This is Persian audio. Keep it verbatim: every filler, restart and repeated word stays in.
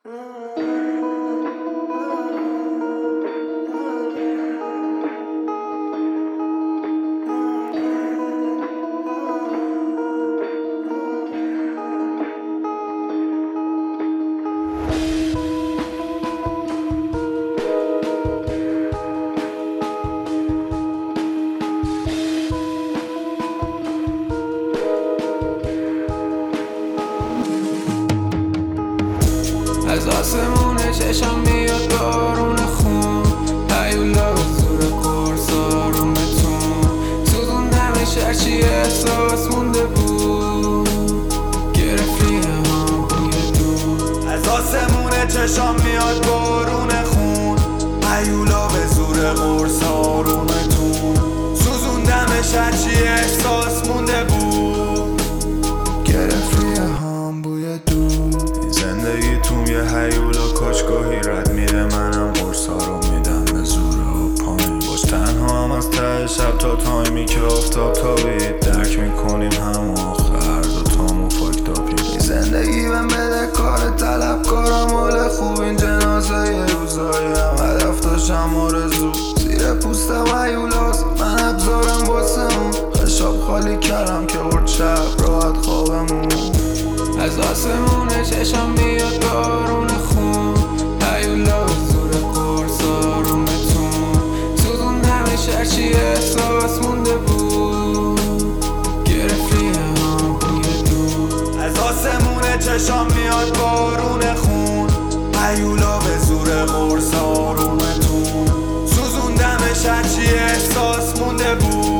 از آسمون چشم میاد بارون خون، هیولا به زور قرص آرومتون سوزوندمش هرچی احساس مونده بود، گرفتی هم بوی دور. از آسمون چشم میاد بارون خون، هیولا به زور قرص آرومتون سوزوندمش هرچی احساس مونده بود، گرفتی هم بوی دور. زندگیتون یه هیولا کاشگاهی رد میده، منم قرصا رو میدم به زور و پایین. باش تنها هم از ته شب تا تایمی که آفتاب تابید، درک میکنیم هم آخر دوتامون فاکتاپیم. این زندگی بهم بده کار طلبکارم، حال خوب این جنازه یه روزایی هم هدف داشتم آرزو. زیر پوستم هیولاست من ابزارم واسه اون، خشاب خالی کردم که ارد شب راحت خوابمون. از آسمون چشم میاد بارون خون، هیولا به زور قرص آرومتون سوزوندمش هرچی احساس مونده بود، گرفتی هم بوی دور. از آسمون چشم میاد بارون خون، هیولا به زور قرص آرومتون سوزوندمش هرچی احساس مونده بود.